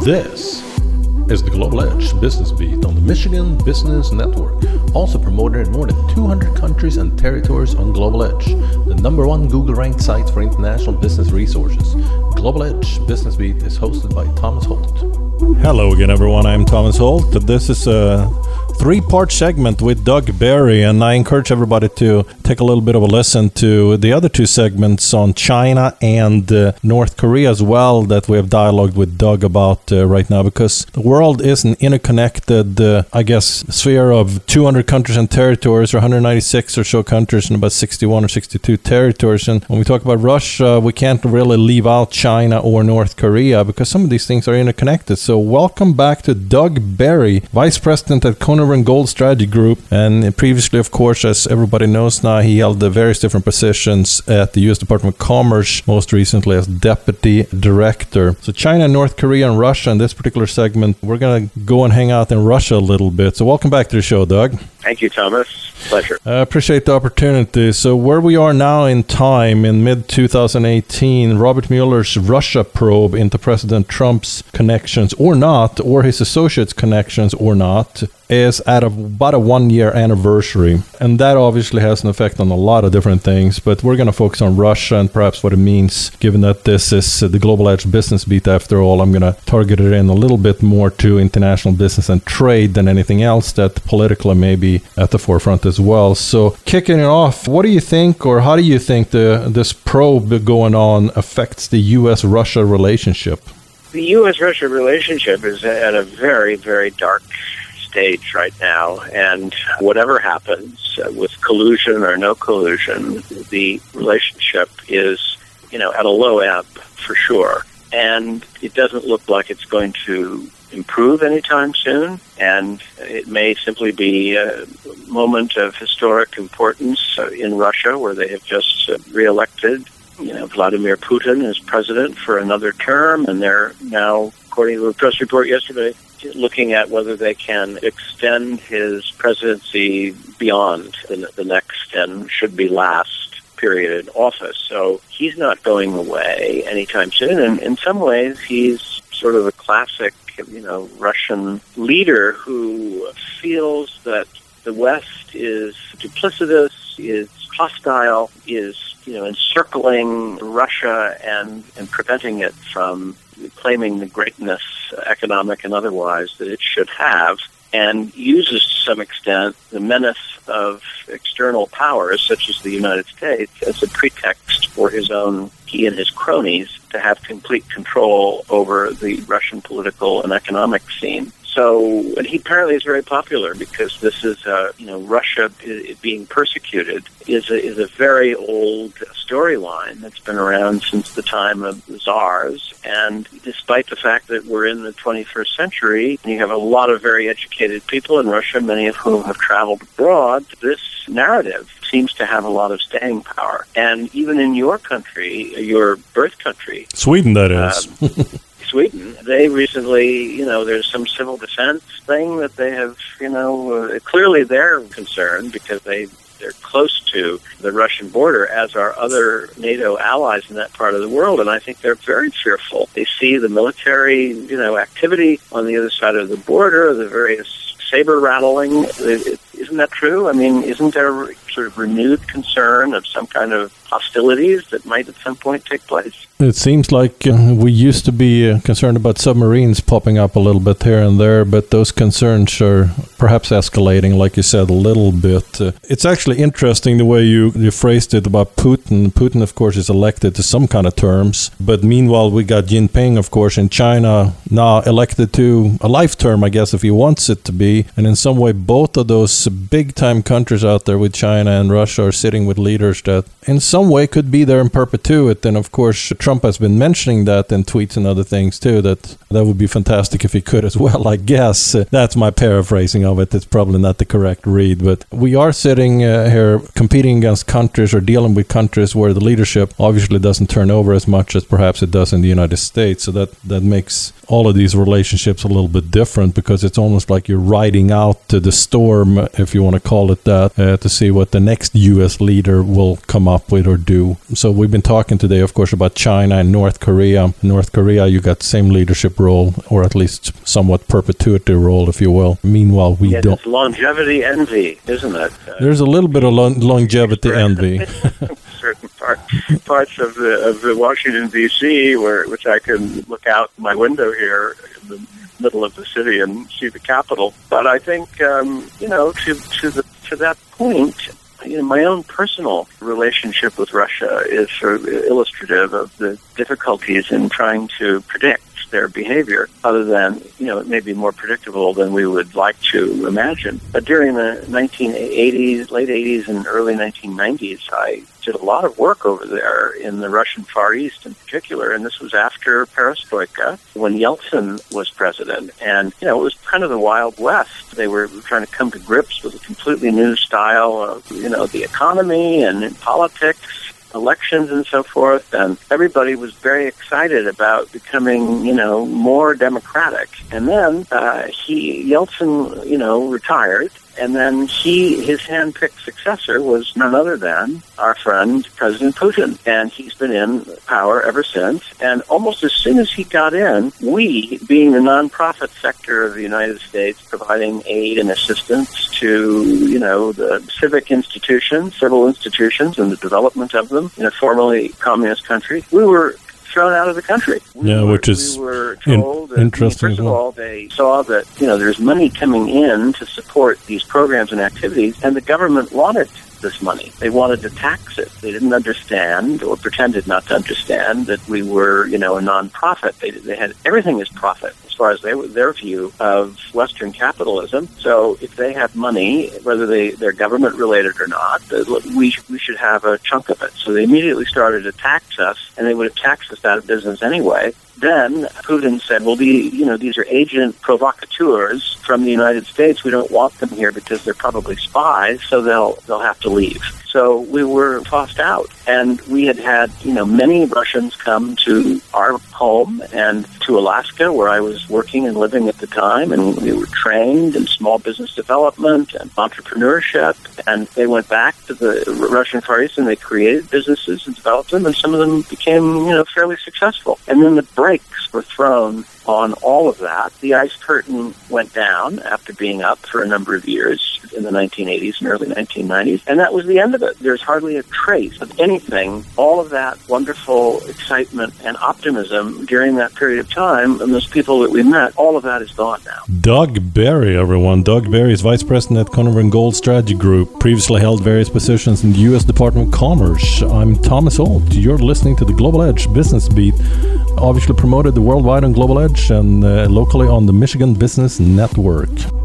This is the Global Edge Business Beat on the Michigan Business Network, also promoted in more than 200 countries and territories on Global Edge, the number one Google-ranked site for international business resources. Global Edge Business Beat is hosted by Thomas Holt. Hello again, everyone. I'm Thomas Holt. This is a three-part segment with Doug Barry, and I encourage everybody to take a little bit of a listen to the other two segments on China and North Korea as well that we have dialogued with Doug about right now, because the world is an interconnected, sphere of 200 countries and territories, or 196 or so countries and about 61 or 62 territories. And when we talk about Russia, we can't really leave out China or North Korea because some of these things are interconnected. So welcome back to Doug Barry, Vice President at Konover & Gold Strategy Group, and previously, of course, as everybody knows now, he held various different positions at the U.S. Department of Commerce, most recently as Deputy Director. So China, North Korea, and Russia in this particular segment, we're going to go and hang out in Russia a little bit. So welcome back to the show, Doug. Thank you, Thomas. Pleasure. I appreciate the opportunity. So where we are now in time, in mid-2018, Robert Mueller's Russia probe into President Trump's connections or not, or his associates' connections or not, is at about a one-year anniversary. And that obviously has an effect on a lot of different things, but we're going to focus on Russia and perhaps what it means, given that this is the Global Edge Business Beat after all. I'm going to target it in a little bit more to international business and trade than anything else that politically may be at the forefront as well. So kicking it off, what do you think, or how do you think this probe going on affects the U.S.-Russia relationship? The U.S.-Russia relationship is at a very, very dark stage right now, and whatever happens with collusion or no collusion, the relationship is, at a low ebb for sure. And it doesn't look like it's going to improve anytime soon, and it may simply be a moment of historic importance in Russia, where they have just reelected Vladimir Putin as president for another term, and they're now, according to a press report yesterday, looking at whether they can extend his presidency beyond the next and should be last period in office. So he's not going away anytime soon, and in some ways he's sort of a classic Russian leader who feels that the West is duplicitous, is hostile, is encircling Russia and preventing it from claiming the greatness, economic and otherwise, that it should have, and uses to some extent the menace of external powers such as the United States as a pretext for he and his cronies to have complete control over the Russian political and economic scene. So, and he apparently is very popular because this is, Russia being persecuted is a very old storyline that's been around since the time of the czars. And despite the fact that we're in the 21st century, and you have a lot of very educated people in Russia, many of whom have traveled abroad, this narrative seems to have a lot of staying power. And even in your country, your birth country, Sweden, that is. Sweden, they recently, there's some civil defense thing that they have, clearly they're concerned because they're close to the Russian border, as are other NATO allies in that part of the world, and I think they're very fearful. They see the military, activity on the other side of the border, the various saber rattling. Isn't that true? I mean, isn't there sort of renewed concern of some kind of hostilities that might at some point take place? It seems like we used to be concerned about submarines popping up a little bit here and there, but those concerns are perhaps escalating, like you said, a little bit. It's actually interesting the way you phrased it about Putin. Putin, of course, is elected to some kind of terms, but meanwhile we got Jinping, of course, in China, now elected to a life term, I guess, if he wants it to be. And in some way, both of those big-time countries out there with China and Russia are sitting with leaders that in some way could be there in perpetuity. And of course, Trump has been mentioning that in tweets and other things too, that would be fantastic if he could as well, I guess. That's my paraphrasing of it. It's probably not the correct read, but we are sitting here competing against countries or dealing with countries where the leadership obviously doesn't turn over as much as perhaps it does in the United States. So that makes all of these relationships a little bit different, because it's almost like you're riding out to the storm, if you want to call it that, to see what the next U.S. leader will come up with or do. So we've been talking today, of course, about China and North Korea. North Korea, you got same leadership role, or at least somewhat perpetuity role, if you will. Meanwhile, we don't. It's longevity envy, isn't it? There's a little bit of longevity envy. Certain parts of the Washington D.C. which I can look out my window here in the middle of the city and see the Capitol. But I think to that point, my own personal relationship with Russia is sort of illustrative of the difficulties in trying to predict their behavior, other than, it may be more predictable than we would like to imagine. But during the 1980s, late 80s and early 1990s, I did a lot of work over there in the Russian Far East in particular, and this was after Perestroika, when Yeltsin was president. And, it was kind of the Wild West. They were trying to come to grips with a completely new style of, the economy and in politics, elections and so forth, and everybody was very excited about becoming, more democratic. And then Yeltsin, retired, and then his hand-picked successor was none other than our friend President Putin, and he's been in power ever since. And almost as soon as he got in, we, being the nonprofit sector of the United States, providing aid and assistance to, the civic institutions, civil institutions, and the development of them in a formerly communist country, we were thrown out of the country. We were told interesting. First of all, they saw that there's money coming in to support these programs and activities, and the government wanted this money. They wanted to tax it. They didn't understand, or pretended not to understand, that we were, a nonprofit. They had everything as profit as far as their view of Western capitalism. So if they have money, whether they're government related or not, we should have a chunk of it. So they immediately started to tax us, and they would have taxed us out of business anyway. Then Putin said, well, these are agent provocateurs from the United States. We don't want them here because they're probably spies, so they'll have to leave. So we were tossed out. And we had many Russians come to our home and to Alaska, where I was working and living at the time, and we were trained in small business development and entrepreneurship. And they went back to the Russian Far East and they created businesses and developed them, and some of them became, fairly successful. And then the brakes were thrown on all of that. The ice curtain went down after being up for a number of years in the 1980s and early 1990s, and that was the end of it. There's hardly a trace of anything, all of that wonderful excitement and optimism during that period of time, and those people that we met, all of that is gone now. Doug Berry, everyone. Doug Berry is Vice President at Conover & Gold Strategy Group, previously held various positions in the U.S. Department of Commerce. I'm Thomas Holt. You're listening to the Global Edge Business Beat, obviously promoted the worldwide on Global Edge and locally on the Michigan Business Network.